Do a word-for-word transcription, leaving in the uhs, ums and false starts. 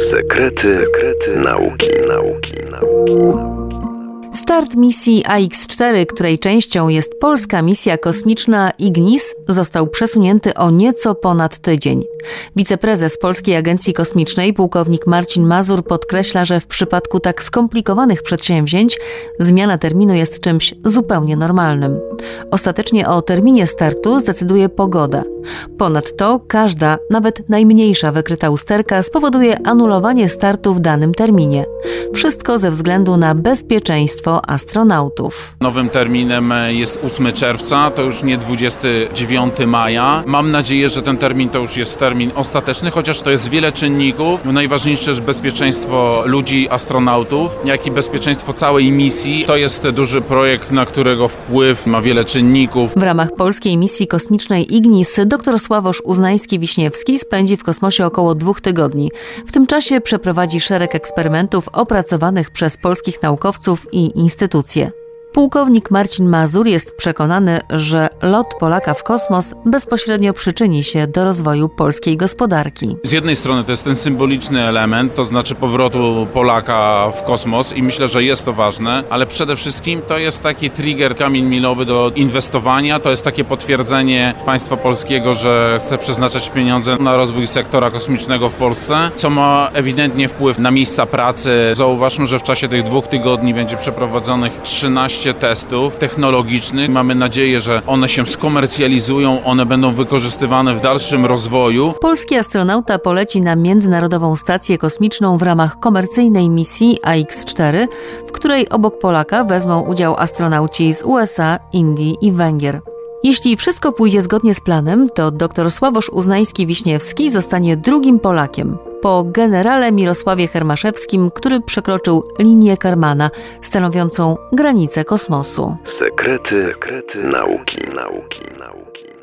Sekrety, sekrety nauki, nauki, nauki. Start misji A X cztery, której częścią jest polska misja kosmiczna Ignis, został przesunięty o nieco ponad tydzień. Wiceprezes Polskiej Agencji Kosmicznej, pułkownik Marcin Mazur, podkreśla, że w przypadku tak skomplikowanych przedsięwzięć zmiana terminu jest czymś zupełnie normalnym. Ostatecznie o terminie startu zdecyduje pogoda. Ponadto każda, nawet najmniejsza wykryta usterka spowoduje anulowanie startu w danym terminie. Wszystko ze względu na bezpieczeństwo astronautów. Nowym terminem jest ósmego czerwca, to już nie dwudziestego dziewiątego maja. Mam nadzieję, że ten termin to już jest termin ostateczny, chociaż to jest wiele czynników. Najważniejsze jest bezpieczeństwo ludzi, astronautów, jak i bezpieczeństwo całej misji. To jest duży projekt, na którego wpływ ma wiele czynników. W ramach polskiej misji kosmicznej Ignis dr Sławosz Uznański-Wiśniewski spędzi w kosmosie około dwóch tygodni. W tym czasie przeprowadzi szereg eksperymentów opracowanych przez polskich naukowców i instytucje. Pułkownik Marcin Mazur jest przekonany, że lot Polaka w kosmos bezpośrednio przyczyni się do rozwoju polskiej gospodarki. Z jednej strony to jest ten symboliczny element, to znaczy powrotu Polaka w kosmos i myślę, że jest to ważne, ale przede wszystkim to jest taki trigger, kamień milowy do inwestowania, to jest takie potwierdzenie państwa polskiego, że chce przeznaczać pieniądze na rozwój sektora kosmicznego w Polsce, co ma ewidentnie wpływ na miejsca pracy. Zauważmy, że w czasie tych dwóch tygodni będzie przeprowadzonych trzynaście testów technologicznych. Mamy nadzieję, że one się skomercjalizują, one będą wykorzystywane w dalszym rozwoju. Polski astronauta poleci na Międzynarodową Stację Kosmiczną w ramach komercyjnej misji A X cztery, w której obok Polaka wezmą udział astronauci z U S A, Indii i Węgier. Jeśli wszystko pójdzie zgodnie z planem, to dr Sławosz Uznański-Wiśniewski zostanie drugim Polakiem, po generale Mirosławie Hermaszewskim, który przekroczył linię Karmana, stanowiącą granicę kosmosu. Sekrety, sekrety nauki, nauki, nauki.